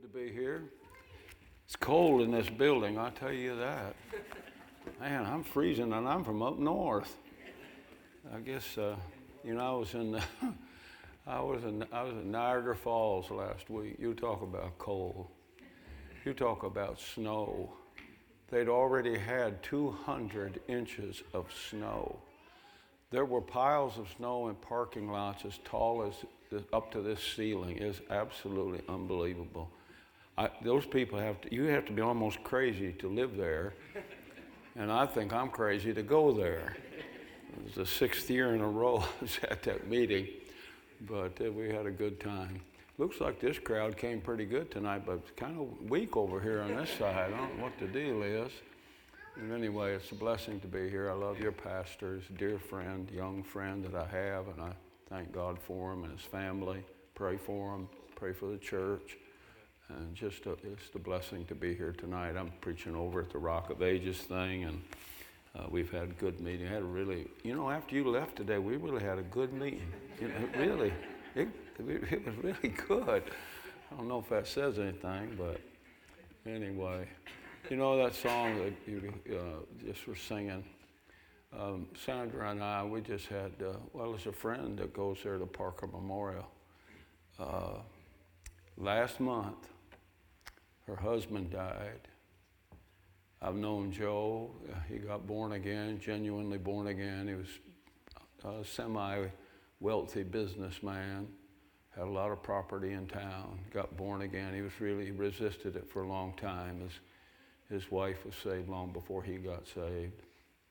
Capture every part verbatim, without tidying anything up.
Good to be here. It's cold in this building, I'll tell you that. Man, I'm freezing and I'm from up north. I guess, uh, you know, I was in, the I was in, I was in Niagara Falls last week. You talk about cold. You talk about snow. They'd already had two hundred inches of snow. There were piles of snow in parking lots as tall as up to this ceiling. It's absolutely unbelievable. I, those people have to, you have to be almost crazy to live there. And I think I'm crazy to go there. It was the sixth year in a row I was at that meeting, but uh, we had a good time. Looks like this crowd came pretty good tonight, but it's kind of weak over here on this side. I don't know what the deal is. And anyway, it's a blessing to be here. I love your pastor, his dear friend, young friend that I have, and I thank God for him and his family. Pray for him, pray for the church. And just a, it's a blessing to be here tonight. I'm preaching over at the Rock of Ages thing, and uh, we've had a good meeting. Had a really, you know, after you left today, we really had a good meeting. You know, really, it, it was really good. I don't know if that says anything, but anyway. You know that song that you uh, just were singing? Um, Sandra and I, we just had, uh, well, it's a friend that goes there to Parker Memorial. Uh, last month, her husband died. I've known Joe. He got born again, genuinely born again. He was a semi-wealthy businessman, had a lot of property in town, got born again. He was really, he resisted it for a long time. His, his wife was saved long before he got saved.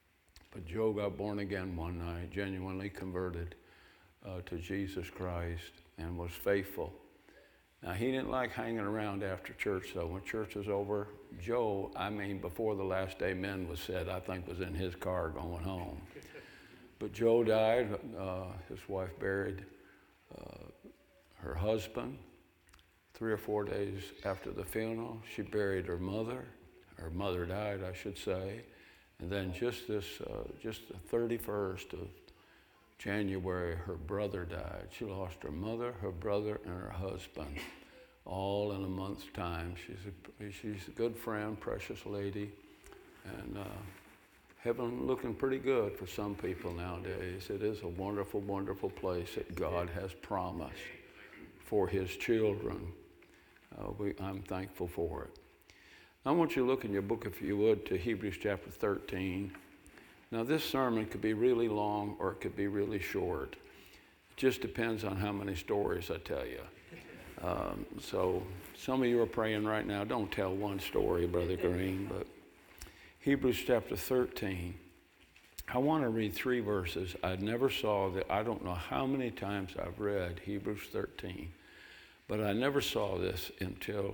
But Joe got born again one night, genuinely converted uh, to Jesus Christ, and was faithful. Now, he didn't like hanging around after church, though. When church was over, Joe, I mean, before the last amen was said, I think was in his car going home. But Joe died. Uh, his wife buried uh, her husband. Three or four days after the funeral, she buried her mother. Her mother died, I should say. And then just this, uh, just the thirty-first of January, her brother died. She lost her mother, her brother, and her husband, all in a month's time. She's a, she's a good friend, precious lady, and uh, heaven looking pretty good for some people nowadays. It is a wonderful, wonderful place that God has promised for his children. Uh, we, I'm thankful for it. I want you to look in your book, if you would, to Hebrews chapter thirteen. Now, this sermon could be really long or it could be really short. It just depends on how many stories I tell you. Um, so some of you are praying right now, don't tell one story, Brother Green, but Hebrews chapter thirteen. I want to read three verses. I never saw that. I don't know how many times I've read Hebrews thirteen, but I never saw this until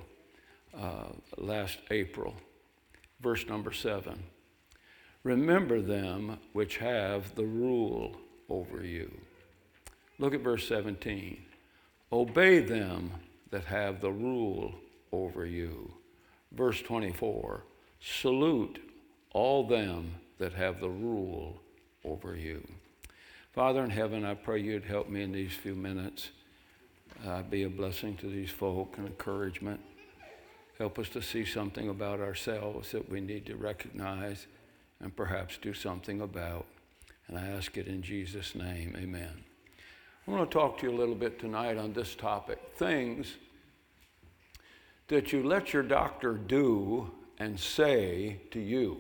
uh, last April. Verse number seven. Remember them which have the rule over you. Look at verse seventeen. Obey them that have the rule over you. Verse twenty-four. Salute all them that have the rule over you. Father in heaven, I pray you'd help me in these few minutes. Uh, be a blessing to these folk and encouragement. Help us to see something about ourselves that we need to recognize and perhaps do something about. And I ask it in Jesus' name, amen. I want to talk to you a little bit tonight on this topic. Things that you let your doctor do and say to you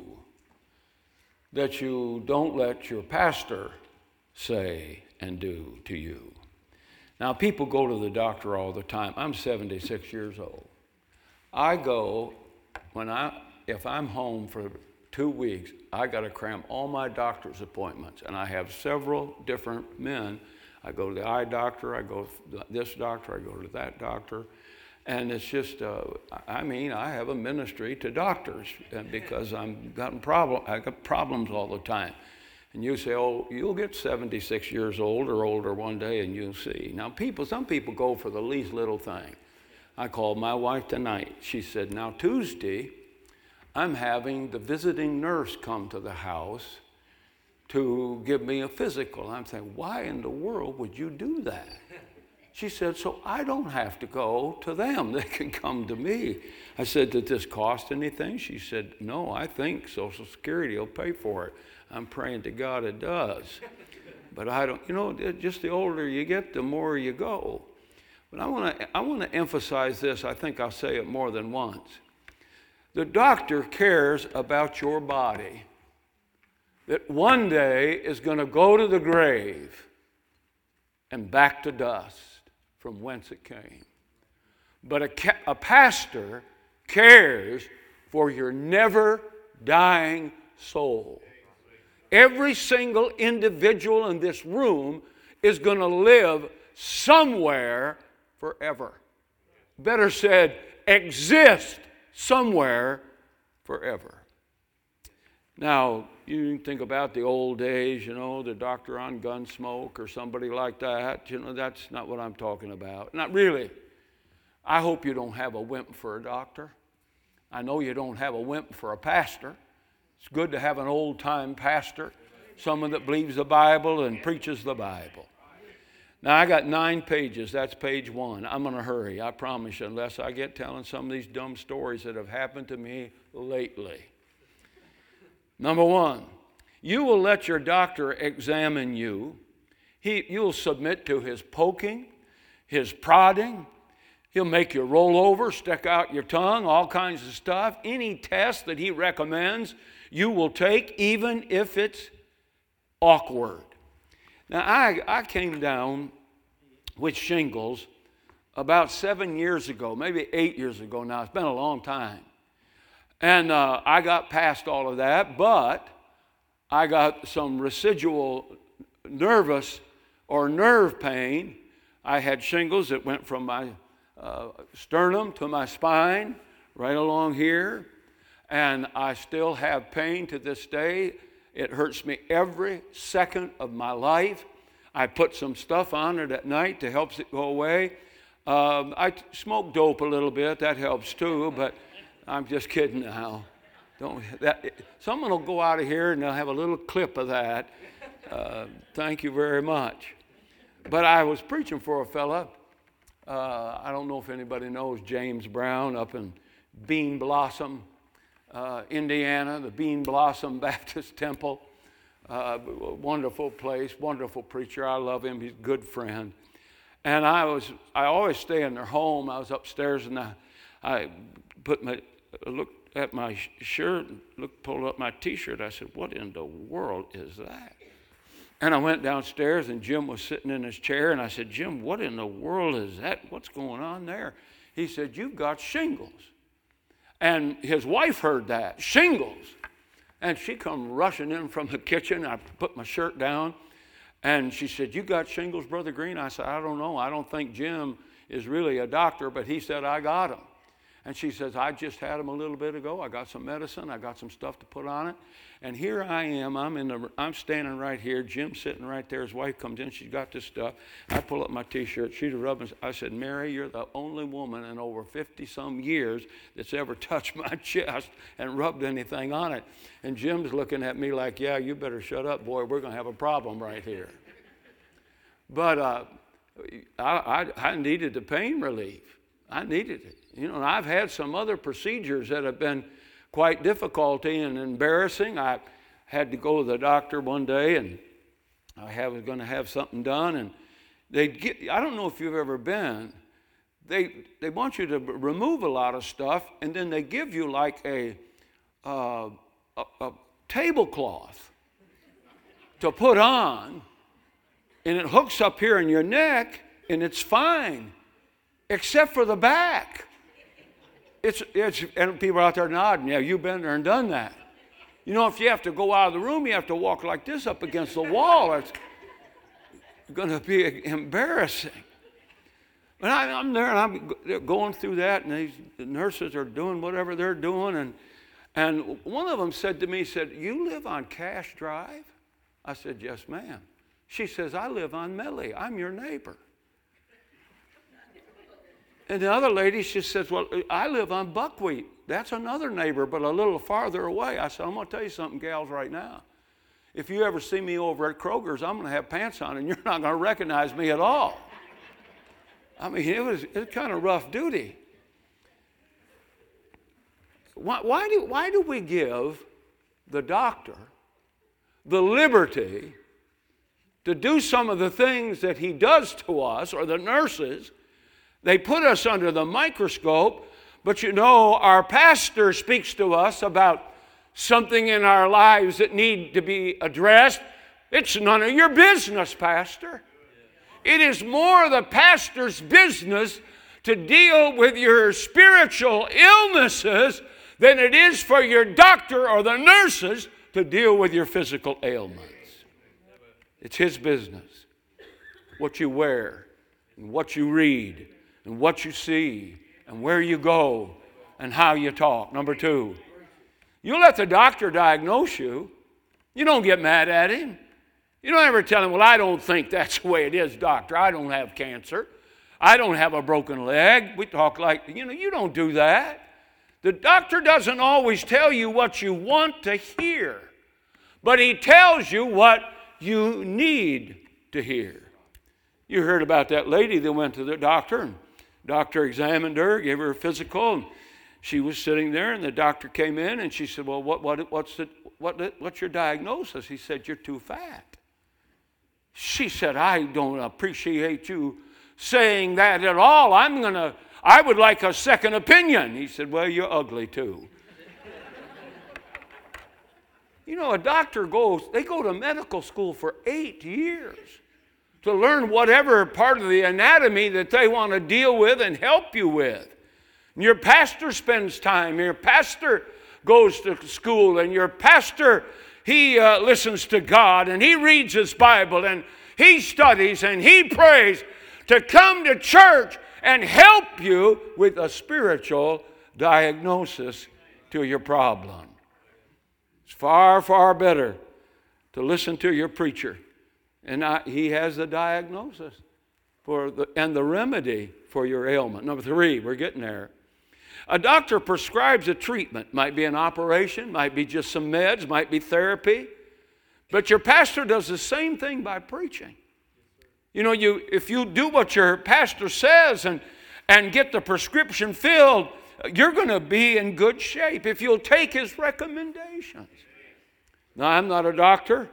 that you don't let your pastor say and do to you. Now, people go to the doctor all the time. I'm seventy-six years old. I go, when I, if I'm home for two weeks, I got to cram all my doctor's appointments, and I have several different men. I go to the eye doctor, I go to this doctor, I go to that doctor, and it's just, uh, I mean, I have a ministry to doctors because I'm gotten problem, I got problems all the time. And you say, oh, you'll get seventy-six years old or older one day, and you'll see. Now, people, some people go for the least little thing. I called my wife tonight. She said, now Tuesday, I'm having the visiting nurse come to the house to give me a physical. I'm saying, why in the world would you do that? She said, so I don't have to go to them. They can come to me. I said, did this cost anything? She said, no, I think Social Security will pay for it. I'm praying to God it does. But I don't, you know, just the older you get, the more you go. But I want to I want to emphasize this. I think I'll say it more than once. The doctor cares about your body that one day is going to go to the grave and back to dust from whence it came. But a, ca- a pastor cares for your never dying soul. Every single individual in this room is going to live somewhere forever. Better said, exist somewhere forever. Now, you can think about the old days, you know, the doctor on Gunsmoke or somebody like that. You know, that's not what I'm talking about. Not really. I hope you don't have a wimp for a doctor. I know you don't have a wimp for a pastor. It's good to have an old-time pastor, someone that believes the Bible and preaches the Bible. Now, I got nine pages. That's page one. I'm going to hurry, I promise you, unless I get telling some of these dumb stories that have happened to me lately. Number one, you will let your doctor examine you. He, you'll submit to his poking, his prodding. He'll make you roll over, stick out your tongue, all kinds of stuff. Any test that he recommends, you will take, even if it's awkward. Now, I, I came down with shingles about seven years ago, maybe eight years ago now. It's been a long time. And uh, I got past all of that, but I got some residual nervous or nerve pain. I had shingles that went from my uh, sternum to my spine, right along here. And I still have pain to this day. It hurts me every second of my life. I put some stuff on it at night to help it go away. Um, I t- smoke dope a little bit. That helps too, but I'm just kidding now. Don't that, someone will go out of here and they'll have a little clip of that. Uh, thank you very much. But I was preaching for a fella. Uh, I don't know if anybody knows James Brown up in Bean Blossom, uh, Indiana, the Bean Blossom Baptist Temple. Uh, wonderful place, wonderful preacher. I love him. He's a good friend. And I was, I always stay in their home. I was upstairs and I, I put my, looked at my shirt, looked, pulled up my T-shirt. I said, what in the world is that? And I went downstairs and Jim was sitting in his chair and I said, Jim, what in the world is that? What's going on there? He said, you've got shingles. And his wife heard that, shingles. And she come rushing in from the kitchen. I put my shirt down, and she said, you got shingles, Brother Green? I said, I don't know. I don't think Jim is really a doctor, but he said, I got them. And she says, I just had them a little bit ago. I got some medicine. I got some stuff to put on it. And here I am. I'm in the. I'm standing right here. Jim's sitting right there. His wife comes in. She's got this stuff. I pull up my T-shirt. She's rubbing. I said, Mary, you're the only woman in over fifty-some years that's ever touched my chest and rubbed anything on it. And Jim's looking at me like, yeah, you better shut up, boy. We're going to have a problem right here. But uh, I, I, I needed the pain relief. I needed it. You know, and I've had some other procedures that have been quite difficult and embarrassing. I had to go to the doctor one day, and I was going to have something done, and they get. I don't know if you've ever been. They they want you to remove a lot of stuff, and then they give you like a uh, a, a tablecloth to put on, and it hooks up here in your neck, and it's fine, except for the back. It's, it's, and people out there nodding, yeah, you've been there and done that. You know, if you have to go out of the room, you have to walk like this up against the wall. It's going to be embarrassing. But I, I'm there, and I'm going through that, and these the nurses are doing whatever they're doing. And, and one of them said to me, said, you live on Cash Drive? I said, yes, ma'am. She says, I live on Millie. I'm your neighbor. And the other lady, she says, well, I live on Buckwheat. That's another neighbor, but a little farther away. I said, I'm going to tell you something, gals, right now. If you ever see me over at Kroger's, I'm going to have pants on, and you're not going to recognize me at all. I mean, it was, it was kind of rough duty. Why, why, do, why do we give the doctor the liberty to do some of the things that he does to us, or the nurses? They put us under the microscope, but you know, our pastor speaks to us about something in our lives that need to be addressed. It's none of your business, Pastor. It is more the pastor's business to deal with your spiritual illnesses than it is for your doctor or the nurses to deal with your physical ailments. It's his business. What you wear, and what you read, and what you see, and where you go, and how you talk. Number two, you let the doctor diagnose you. You don't get mad at him. You don't ever tell him, well, I don't think that's the way it is, doctor. I don't have cancer. I don't have a broken leg. We talk like, you know, you don't do that. The doctor doesn't always tell you what you want to hear, but he tells you what you need to hear. You heard about that lady that went to the doctor, and the doctor examined her, gave her a physical, and she was sitting there, and the doctor came in, and she said, well, what, what, what's, the, what, what's your diagnosis? He said, you're too fat. She said, I don't appreciate you saying that at all. I'm going to, I would like a second opinion. He said, well, you're ugly too. You know, a doctor goes, they go to medical school for eight years to learn whatever part of the anatomy that they want to deal with and help you with. And your pastor spends time. Your pastor goes to school, and your pastor, he uh, listens to God, and he reads his Bible, and he studies, and he prays to come to church and help you with a spiritual diagnosis to your problem. It's far, far better to listen to your preacher, and I, he has the diagnosis for the, and the remedy for your ailment. Number three, we're getting there. A doctor prescribes a treatment. Might be an operation, might be just some meds, might be therapy. But your pastor does the same thing by preaching. You know, you if you do what your pastor says and, and get the prescription filled, you're going to be in good shape if you'll take his recommendations. Now, I'm not a doctor,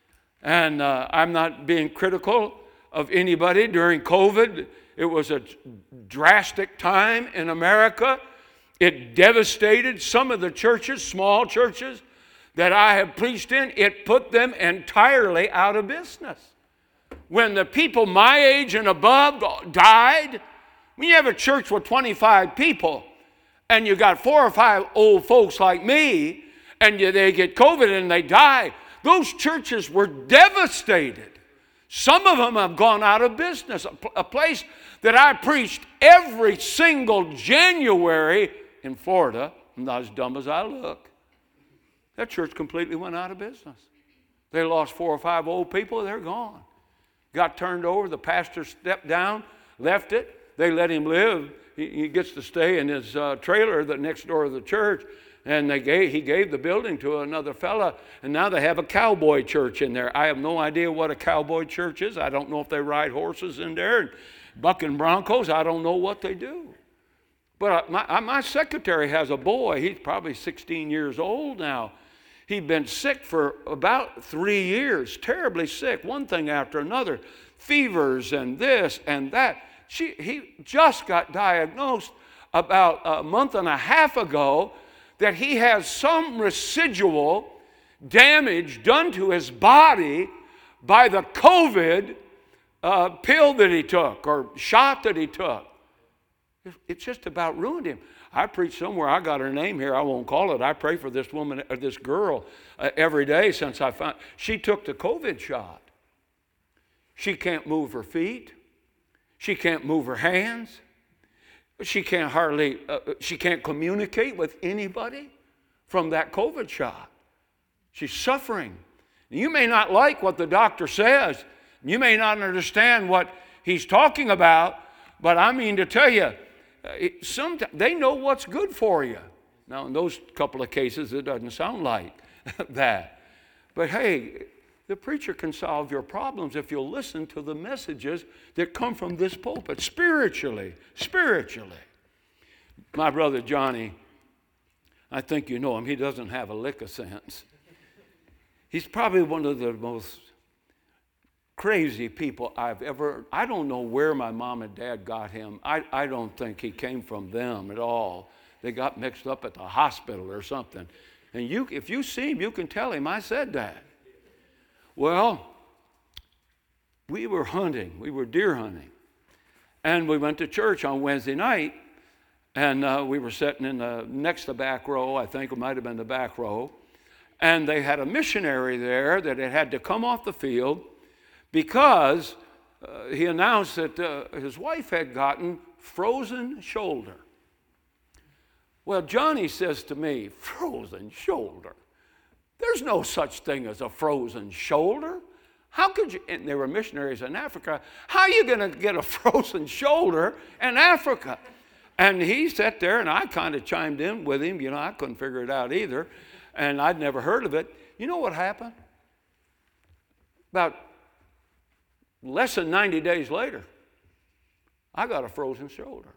and uh, I'm not being critical of anybody during COVID. It was a drastic time in America. It devastated some of the churches, small churches, that I have preached in. It put them entirely out of business. When the people my age and above died, when you have a church with twenty-five people, and you got four or five old folks like me, and you, they get COVID and they die, those churches were devastated. Some of them have gone out of business. A, a place that I preached every single January in Florida, I'm not as dumb as I look, that church completely went out of business. They lost four or five old people, they're gone. Got turned over, the pastor stepped down, left it. They let him live. He, he gets to stay in his uh, trailer that next door to the church. And they gave, he gave the building to another fella, and now they have a cowboy church in there. I have no idea what a cowboy church is. I don't know if they ride horses in there and bucking broncos. I don't know what they do. But my, my secretary has a boy. He's probably sixteen years old now. He'd been sick for about three years, terribly sick, one thing after another, fevers and this and that. She, he just got diagnosed about a month and a half ago that he has some residual damage done to his body by the COVID uh, pill that he took or shot that he took. It's just about ruined him. I preach somewhere, I got her name here, I won't call it. I pray for this woman, or this girl uh, every day since I found, she took the COVID shot. She can't move her feet. She can't move her hands. She can't hardly, uh, she can't communicate with anybody from that COVID shot. She's suffering. You may not like what the doctor says. You may not understand what he's talking about, but I mean to tell you, sometimes they know what's good for you. Now, in those couple of cases, it doesn't sound like that. But hey, The preacher can solve your problems if you'll listen to the messages that come from this pulpit, spiritually, spiritually. My brother Johnny, I think you know him. He doesn't have a lick of sense. He's probably one of the most crazy people I've ever, I don't know where my mom and dad got him. I, I don't think he came from them at all. They got mixed up at the hospital or something. And you, if you see him, you can tell him I said that. Well, we were hunting. We were deer hunting. And we went to church on Wednesday night. And uh, we were sitting in the next to back row. I think it might have been the back row. And they had a missionary there that had had to come off the field because uh, he announced that uh, his wife had gotten frozen shoulder. Well, Johnny says to me, frozen shoulder? There's no such thing as a frozen shoulder. How could you, and there were missionaries in Africa, how are you going to get a frozen shoulder in Africa? And he sat there, and I kind of chimed in with him. You know, I couldn't figure it out either, and I'd never heard of it. You know what happened? About less than ninety days later, I got a frozen shoulder.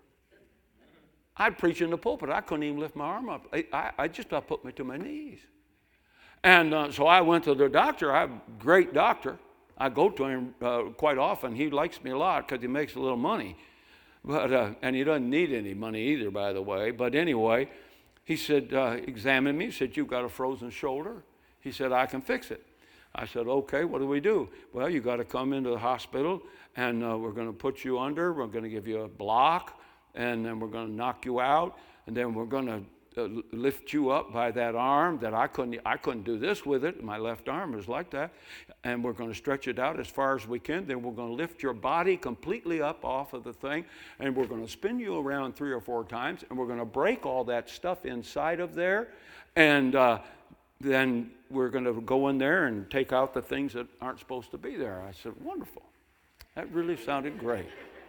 I'd preach in the pulpit. I couldn't even lift my arm up. I, I, I just about put me to my knees. And uh, so I went to the doctor. I have a great doctor. I go to him uh, quite often. He likes me a lot because he makes a little money. But uh, and he doesn't need any money either, by the way. But anyway, he said, uh, examine me. He said, you've got a frozen shoulder. He said, I can fix it. I said, okay, what do we do? Well, you got to come into the hospital, and uh, we're going to put you under. We're going to give you a block, and then we're going to knock you out, and then we're going to uh, lift you up by that arm that I couldn't, I couldn't do this with it. My left arm is like that. And we're going to stretch it out as far as we can. Then we're going to lift your body completely up off of the thing, and we're going to spin you around three or four times, and we're going to break all that stuff inside of there, and uh, then we're going to go in there and take out the things that aren't supposed to be there. I said, wonderful. That really sounded great.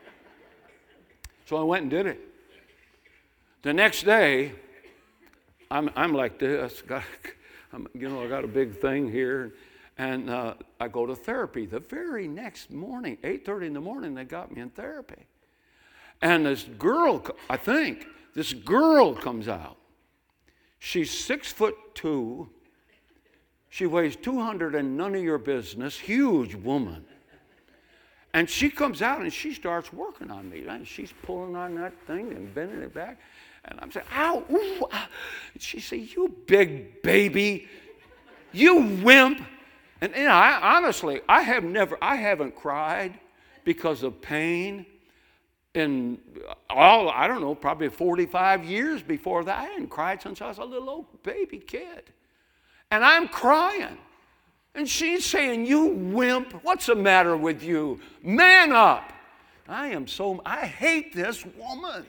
So I went and did it. The next day, I'm I'm like this. Got, I'm, you know, I got a big thing here, and uh, I go to therapy. The very next morning, eight thirty in the morning, they got me in therapy. And this girl, I think, this girl comes out. She's six foot two. She weighs two hundred and none of your business. Huge woman. And she comes out and she starts working on me. And she's pulling on that thing and bending it back. And I'm saying, ow, ooh, ah. She said, you big baby, you wimp. And you know, I, honestly, I have never, I haven't cried because of pain in all, I don't know, probably forty-five years before that. I hadn't cried since I was a little old baby kid. And I'm crying. And she's saying, you wimp, what's the matter with you? Man up. I am so, I hate this woman.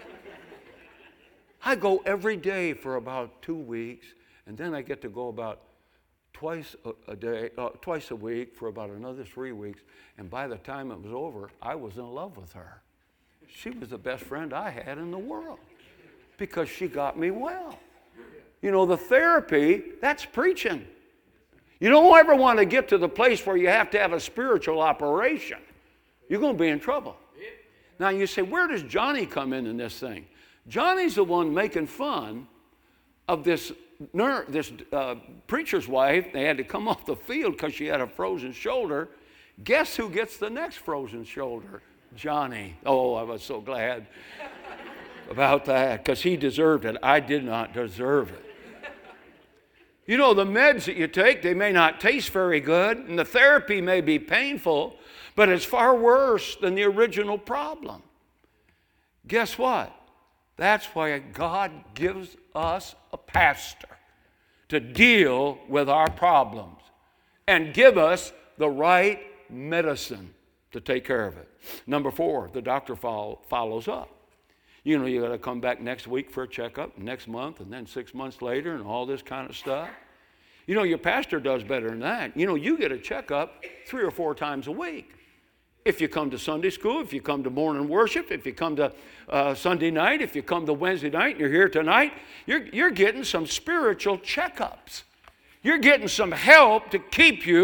I go every day for about two weeks, and then I get to go about twice a, a day, uh, twice a week for about another three weeks. And by the time it was over, I was in love with her. She was the best friend I had in the world because she got me well. You know, the therapy, that's preaching. You don't ever want to get to the place where you have to have a spiritual operation. You're going to be in trouble. Now you say, where does Johnny come in in this thing? Johnny's the one making fun of this, ner- this uh, preacher's wife. They had to come off the field because she had a frozen shoulder. Guess who gets the next frozen shoulder? Johnny. Oh, I was so glad about that because he deserved it. I did not deserve it. You know, the meds that you take, they may not taste very good, and the therapy may be painful, but it's far worse than the original problem. Guess what? That's why God gives us a pastor to deal with our problems and give us the right medicine to take care of it. Number four, the doctor follow, follows up. You know, you got to come back next week for a checkup, next month, and then six months later, and all this kind of stuff. You know, your pastor does better than that. You know, you get a checkup three or four times a week. If you come to Sunday school, if you come to morning worship, if you come to uh, Sunday night, if you come to Wednesday night and you're here tonight, you're, you're getting some spiritual checkups. You're getting some help to keep you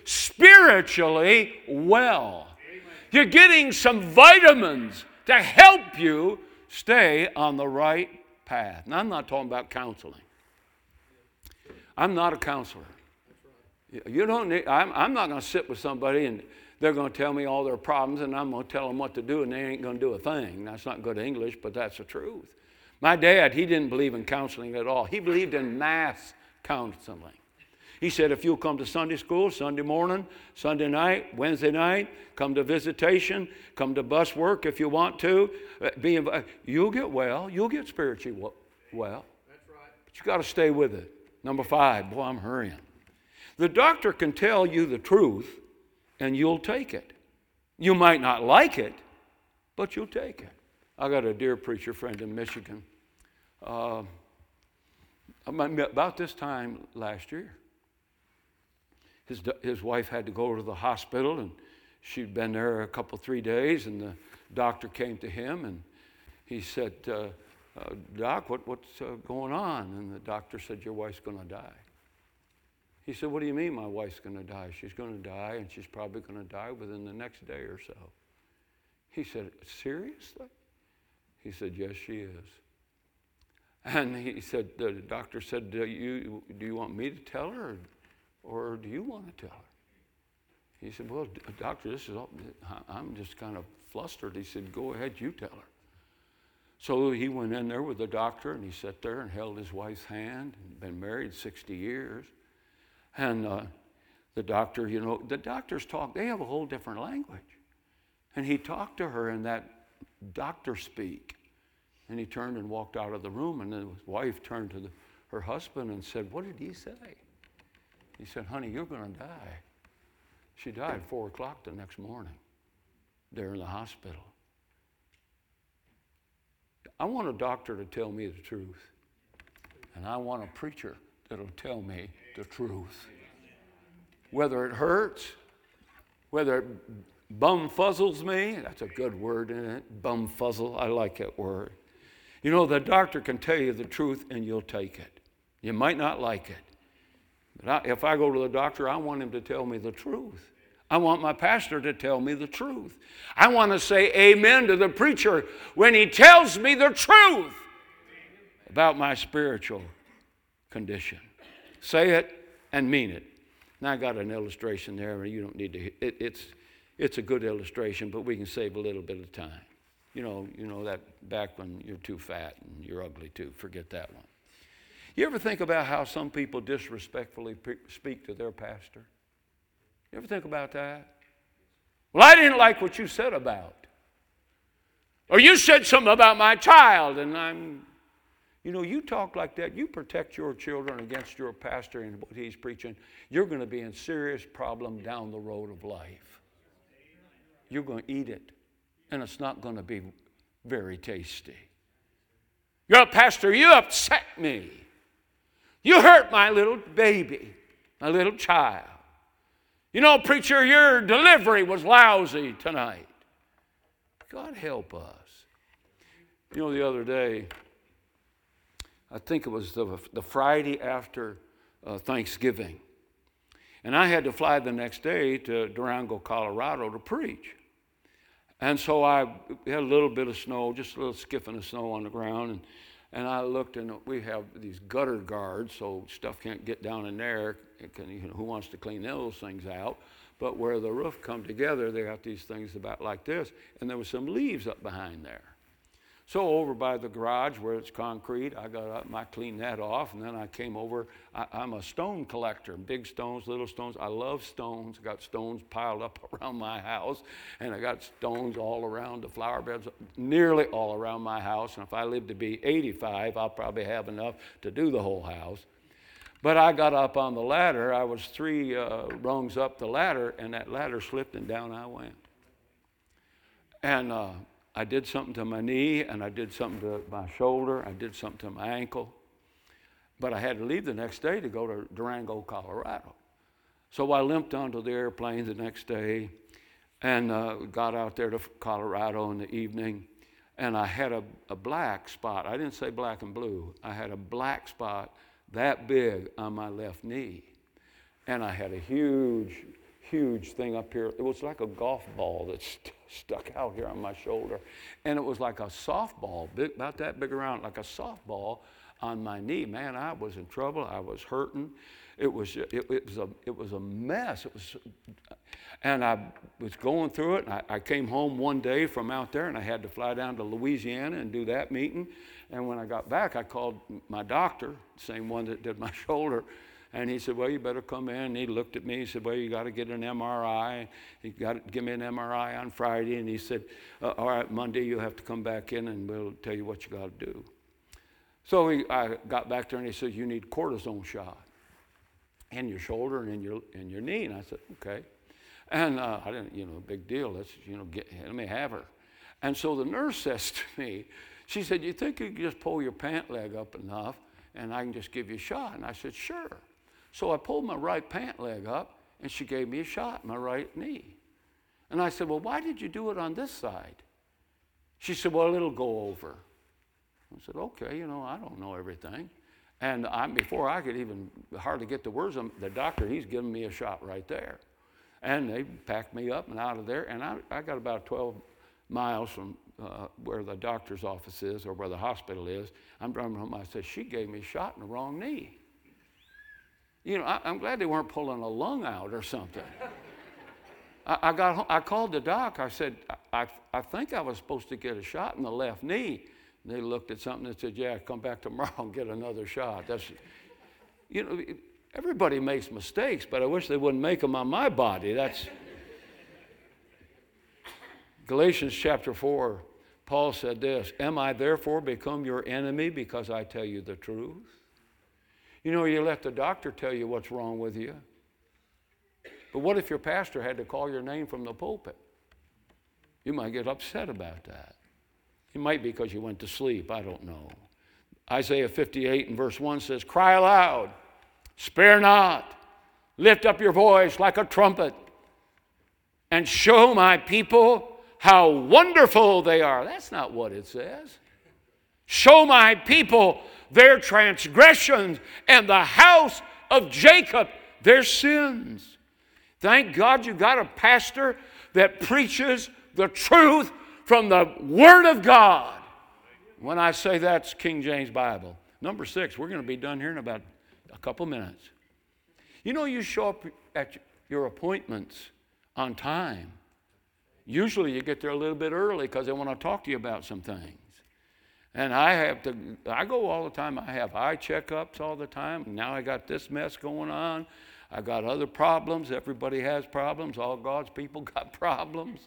spiritually well. You're getting some vitamins to help you stay on the right path. Now, I'm not talking about counseling. I'm not a counselor. You don't need, I'm, I'm not going to sit with somebody and they're going to tell me all their problems and I'm going to tell them what to do and they ain't going to do a thing. That's not good English, but that's the truth. My dad, he didn't believe in counseling at all. He believed in mass counseling. He said, if you'll come to Sunday school, Sunday morning, Sunday night, Wednesday night, come to visitation, come to bus work if you want to, be inv- you'll get well. You'll get spiritually well. That's right. But you got to stay with it. Number five, boy, I'm hurrying. The doctor can tell you the truth, and you'll take it. You might not like it, but you'll take it. I got a dear preacher friend in Michigan. Uh, about this time last year, his his wife had to go to the hospital, and she'd been there a couple, three days, and the doctor came to him, and he said, uh, uh, Doc, what, what's uh, going on? And the doctor said, your wife's going to die. He said, what do you mean my wife's going to die? She's going to die, and she's probably going to die within the next day or so. He said, seriously? He said, yes, she is. And he said, the doctor said, do you, do you want me to tell her, or, or do you want to tell her? He said, well, doctor, this is all, I'm just kind of flustered. He said, go ahead, you tell her. So he went in there with the doctor, and he sat there and held his wife's hand. He'd been married sixty years. And uh, the doctor, you know, the doctors talk, they have a whole different language. And he talked to her in that doctor speak. And he turned and walked out of the room, and then his wife turned to the, her husband and said, what did he say? He said, honey, you're going to die. She died at four o'clock the next morning there in the hospital. I want a doctor to tell me the truth. And I want a preacher that'll tell me the truth. Whether it hurts, whether it bumfuzzles me, that's a good word, isn't it? Bumfuzzle, I like that word. You know, the doctor can tell you the truth and you'll take it. You might not like it. But I, if I go to the doctor, I want him to tell me the truth. I want my pastor to tell me the truth. I want to say amen to the preacher when he tells me the truth about my spiritual condition. Say it and mean it. Now I got an illustration there. You don't need to. It, it's it's a good illustration, but we can save a little bit of time. You know, you know that back when you're too fat and you're ugly too. Forget that one. You ever think about how some people disrespectfully pre- speak to their pastor? You ever think about that? Well, I didn't like what you said about. Or you said something about my child, and I'm, you know, you talk like that, you protect your children against your pastor and what he's preaching, you're going to be in serious problem down the road of life. You're going to eat it, and it's not going to be very tasty. You're a pastor, you upset me. You hurt my little baby, my little child. You know, preacher, your delivery was lousy tonight. God help us. You know, the other day, I think it was the, the Friday after uh, Thanksgiving, and I had to fly the next day to Durango, Colorado to preach. And so I had a little bit of snow, just a little skiffing of snow on the ground, and And I looked, and we have these gutter guards, so stuff can't get down in there. It can, you know, who wants to clean those things out? But where the roof come together, they got these things about like this, and there was some leaves up behind there. So over by the garage where it's concrete, I got up and I cleaned that off, and then I came over. I, I'm a stone collector, big stones, little stones. I love stones. I got stones piled up around my house, and I got stones all around the flower beds, nearly all around my house. And if I live to be eighty-five, I'll probably have enough to do the whole house. But I got up on the ladder. I was three uh, rungs up the ladder, and that ladder slipped, and down I went. And uh, I did something to my knee, and I did something to my shoulder. I did something to my ankle. But I had to leave the next day to go to Durango, Colorado. So I limped onto the airplane the next day and uh, got out there to Colorado in the evening. And I had a, a black spot. I didn't say black and blue. I had a black spot that big on my left knee. And I had a huge, huge thing up here. It was like a golf ball that st- stuck out here on my shoulder. And it was like a softball, big, about that big around, like a softball on my knee. Man, I was in trouble. I was hurting. It was, it, it was, a, it was a mess. It was, and I was going through it. And I, I came home one day from out there, and I had to fly down to Louisiana and do that meeting. And when I got back, I called my doctor, same one that did my shoulder. And he said, well, you better come in. And he looked at me. He said, well, you got to get an M R I. He got to give me an M R I on Friday. And he said, uh, all right, Monday you'll have to come back in and we'll tell you what you got to do. So he, I got back there and he said, you need a cortisone shot in your shoulder and in your in your knee. And I said, okay. And uh, I didn't, you know, big deal. Let's, you know, get, let me have her. And so the nurse says to me, she said, you think you can just pull your pant leg up enough and I can just give you a shot? And I said, sure. So I pulled my right pant leg up, and she gave me a shot in my right knee. And I said, well, why did you do it on this side? She said, well, it'll go over. I said, okay, you know, I don't know everything. And I, before I could even hardly get the words, the doctor, he's giving me a shot right there. And they packed me up and out of there, and I, I got about twelve miles from uh, where the doctor's office is or where the hospital is. I'm driving home. I said, she gave me a shot in the wrong knee. You know, I, I'm glad they weren't pulling a lung out or something. I, I got home, I called the doc. I said, I, I, I think I was supposed to get a shot in the left knee. And they looked at something and said, yeah, come back tomorrow and get another shot. That's, you know, everybody makes mistakes, but I wish they wouldn't make them on my body. That's Galatians chapter four, Paul said this, am I therefore become your enemy because I tell you the truth? You know, you let the doctor tell you what's wrong with you. But what if your pastor had to call your name from the pulpit? You might get upset about that. It might be because you went to sleep. I don't know. Isaiah fifty-eight and verse one says, cry aloud, spare not, lift up your voice like a trumpet, and show my people how wonderful they are. That's not what it says. Show my people their transgressions and the house of Jacob their sins. Thank God you got a pastor that preaches the truth from the Word of God. When I say that's King James Bible. Number six, we're going to be done here in about a couple minutes. You know, you show up at your appointments on time. Usually you get there a little bit early because they want to talk to you about some things. And I have to, I go all the time. I have eye checkups all the time. Now I got this mess going on. I got other problems. Everybody has problems. All God's people got problems.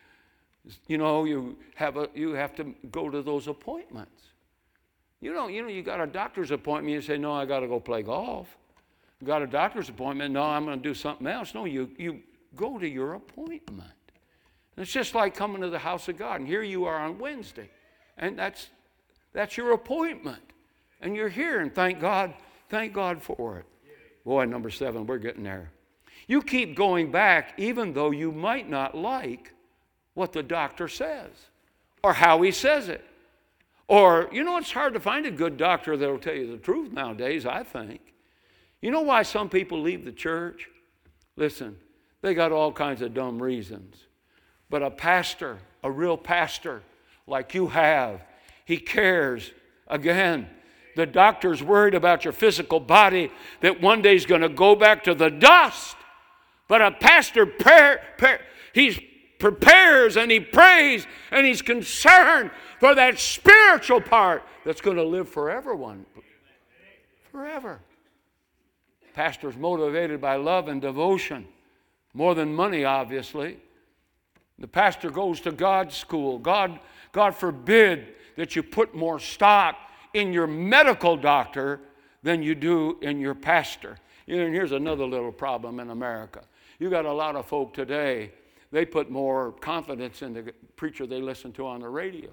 You know, you have a, you have to go to those appointments. You know, you know, you got a doctor's appointment. You say, no, I got to go play golf. You got a doctor's appointment. No, I'm going to do something else. No, you you go to your appointment. And it's just like coming to the house of God. And here you are on Wednesday, and that's. That's your appointment. And you're here, and thank God, thank God for it. Boy, number seven, we're getting there. You keep going back even though you might not like what the doctor says or how he says it. Or, you know, it's hard to find a good doctor that will tell you the truth nowadays, I think. You know why some people leave the church? Listen, they got all kinds of dumb reasons. But a pastor, a real pastor like you have, he cares. Again, the doctor's worried about your physical body that one day is going to go back to the dust. But a pastor, prayer, prayer, he prepares and he prays and he's concerned for that spiritual part that's going to live forever. One, forever. Pastor's motivated by love and devotion, more than money, obviously. The pastor goes to God's school. God, God forbid that you put more stock in your medical doctor than you do in your pastor. You know, and here's another little problem in America. You got a lot of folk today, they put more confidence in the preacher they listen to on the radio.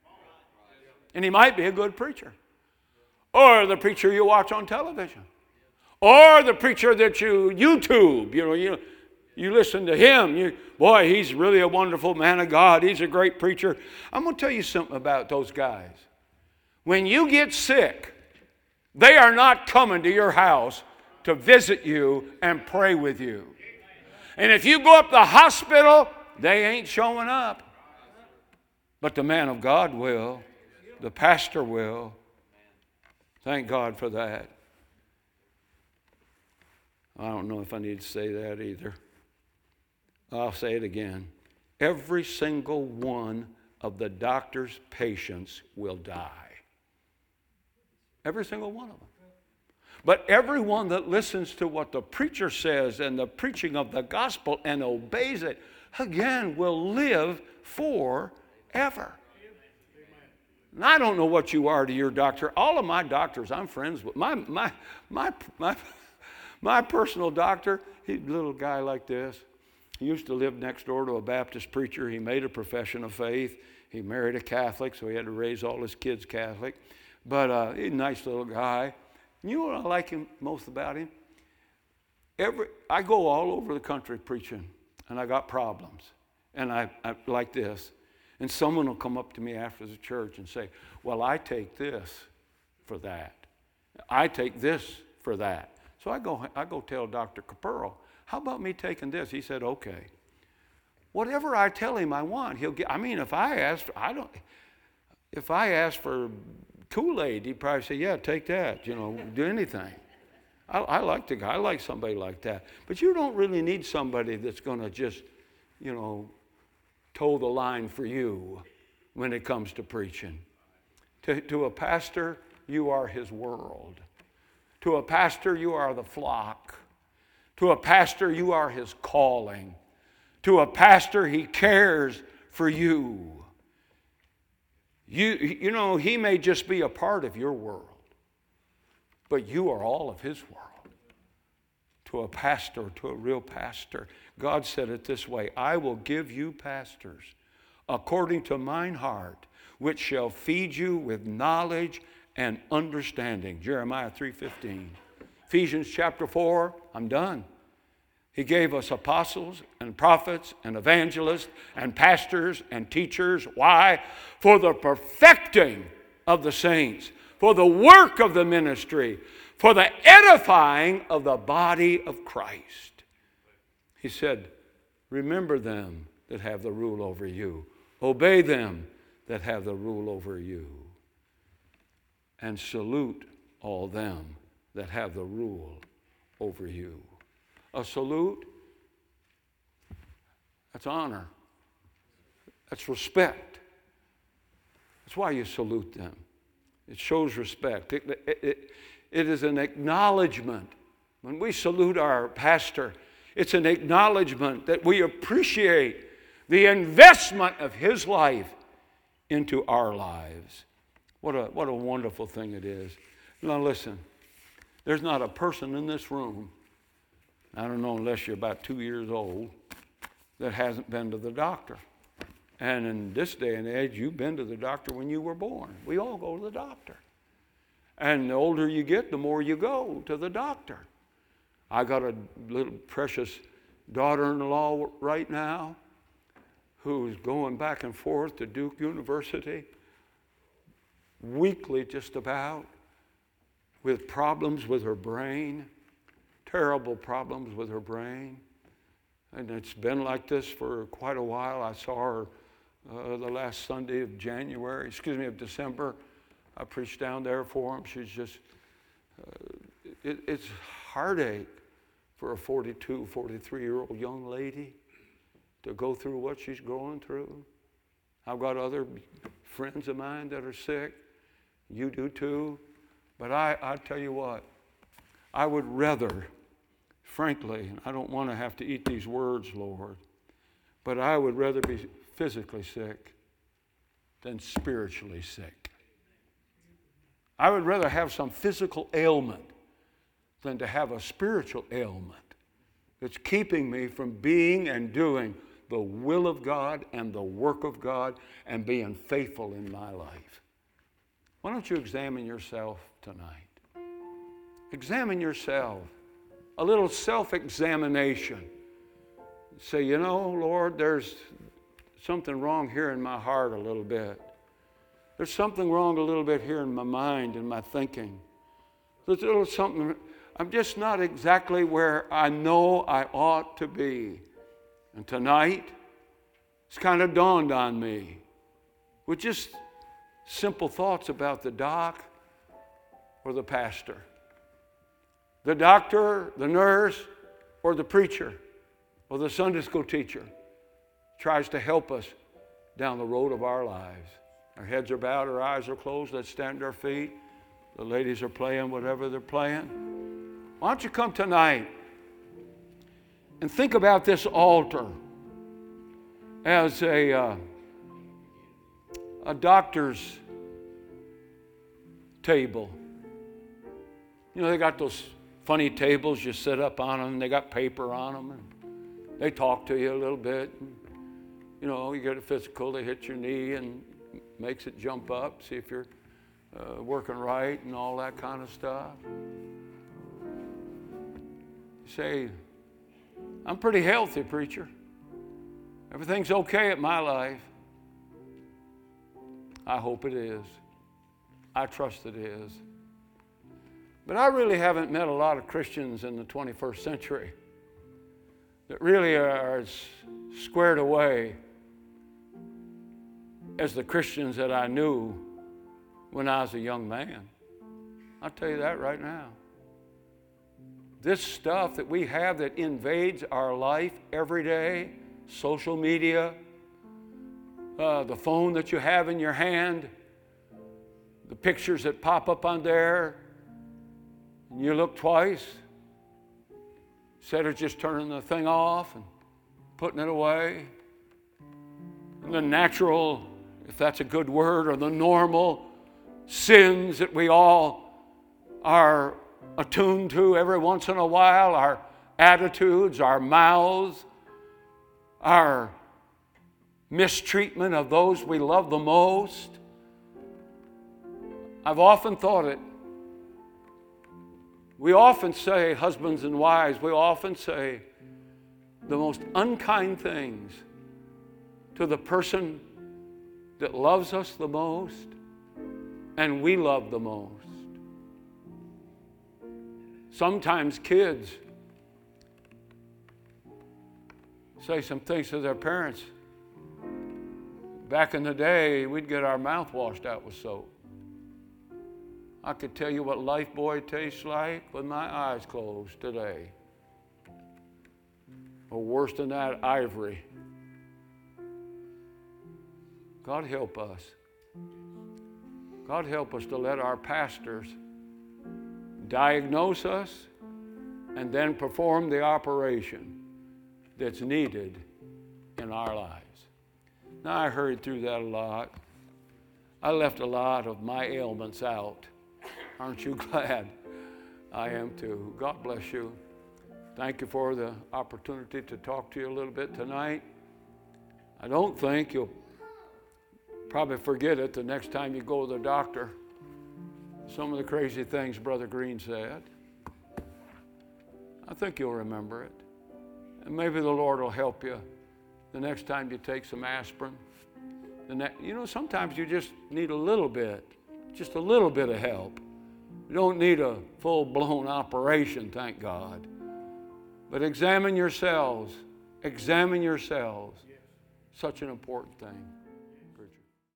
And he might be a good preacher. Or the preacher you watch on television. Or the preacher that you YouTube, you know, you You listen to him. You, boy, he's really a wonderful man of God. He's a great preacher. I'm going to tell you something about those guys. When you get sick, they are not coming to your house to visit you and pray with you. And if you go up to the hospital, they ain't showing up. But the man of God will. The pastor will. Thank God for that. I don't know if I need to say that either. I'll say it again. Every single one of the doctor's patients will die. Every single one of them. But everyone that listens to what the preacher says and the preaching of the gospel and obeys it, again, will live forever. And I don't know what you are to your doctor. All of my doctors I'm friends with. My, my, my, my, my personal doctor, he's a little guy like this. He used to live next door to a Baptist preacher. He made a profession of faith. He married a Catholic, so he had to raise all his kids Catholic. But uh, he's a nice little guy. You know what I like him most about him? Every I go all over the country preaching, and I got problems. And I, I like this. And someone will come up to me after the church and say, well, I take this for that. I take this for that. So I go, I go tell Doctor Capurro, how about me taking this? He said, okay. Whatever I tell him I want, he'll get. I mean, if I ask, I don't. If I ask for Kool-Aid, he'd probably say, yeah, take that. You know, do anything. I, I like the guy. I like somebody like that. But you don't really need somebody that's going to just, you know, toe the line for you when it comes to preaching. To, to a pastor, you are his world. To a pastor, you are the flock. To a pastor, you are his calling. To a pastor, he cares for you. You, you know, he may just be a part of your world, but you are all of his world. To a pastor, to a real pastor, God said it this way, I will give you pastors according to mine heart, which shall feed you with knowledge and understanding. Jeremiah three fifteen. Ephesians chapter four, I'm done. He gave us apostles and prophets and evangelists and pastors and teachers. Why? For the perfecting of the saints, for the work of the ministry, for the edifying of the body of Christ. He said, remember them that have the rule over you. Obey them that have the rule over you. And salute all them that have the rule over you. A salute, that's honor. That's respect. That's why you salute them. It shows respect. It, it, it, it is an acknowledgement. When we salute our pastor, it's an acknowledgement that we appreciate the investment of his life into our lives. What a, what a wonderful thing it is. Now listen, there's not a person in this room, I don't know unless you're about two years old, that hasn't been to the doctor. And in this day and age, you've been to the doctor when you were born. We all go to the doctor. And the older you get, the more you go to the doctor. I got a little precious daughter-in-law right now who's going back and forth to Duke University weekly just about with problems with her brain. Terrible problems with her brain. And it's been like this for quite a while. I saw her uh, the last Sunday of January, excuse me, of December. I preached down there for him. She's just, uh, it, it's heartache for a forty-two, forty-three-year-old young lady to go through what she's going through. I've got other friends of mine that are sick. You do too. But I, I tell you what, I would rather, frankly, I don't want to have to eat these words, Lord, but I would rather be physically sick than spiritually sick. I would rather have some physical ailment than to have a spiritual ailment that's keeping me from being and doing the will of God and the work of God and being faithful in my life. Why don't you examine yourself tonight? Examine yourself. A little self-examination. Say, you know, Lord, there's something wrong here in my heart a little bit. There's something wrong a little bit here in my mind and my thinking. There's a little something I'm just not exactly where I know I ought to be. And tonight, it's kind of dawned on me with just simple thoughts about the doc or the pastor, the doctor, the nurse, or the preacher, or the Sunday school teacher tries to help us down the road of our lives. Our heads are bowed, our eyes are closed. Let's stand to our feet. The ladies are playing whatever they're playing. Why don't you come tonight and think about this altar as a, uh, a doctor's table. You know, they got those funny tables, you sit up on them, they got paper on them, and they talk to you a little bit. And, you know, you get a physical, they hit your knee and makes it jump up, see if you're uh, working right and all that kind of stuff. You say, I'm pretty healthy, preacher. Everything's okay at my life. I hope it is. I trust it is. But I really haven't met a lot of Christians in the twenty-first century that really are as squared away as the Christians that I knew when I was a young man. I'll tell you that right now. This stuff that we have that invades our life every day, social media, uh, the phone that you have in your hand, the pictures that pop up on there, and you look twice, instead of just turning the thing off and putting it away. And the natural, if that's a good word, or the normal sins that we all are attuned to every once in a while, our attitudes, our mouths, our mistreatment of those we love the most. I've often thought it. We often say, husbands and wives, we often say the most unkind things to the person that loves us the most and we love the most. Sometimes kids say some things to their parents. Back in the day, we'd get our mouth washed out with soap. I could tell you what Lifebuoy tastes like with my eyes closed today. Or worse than that, Ivory. God help us. God help us to let our pastors diagnose us and then perform the operation that's needed in our lives. Now, I hurried through that a lot. I left a lot of my ailments out. Aren't you glad? I am too. God bless you. Thank you for the opportunity to talk to you a little bit tonight. I don't think you'll probably forget it the next time you go to the doctor. Some of the crazy things Brother Green said. I think you'll remember it. And maybe the Lord will help you the next time you take some aspirin. The ne- you know, sometimes you just need a little bit, just a little bit of help. You don't need a full-blown operation, thank God. But examine yourselves. Examine yourselves. Such an important thing.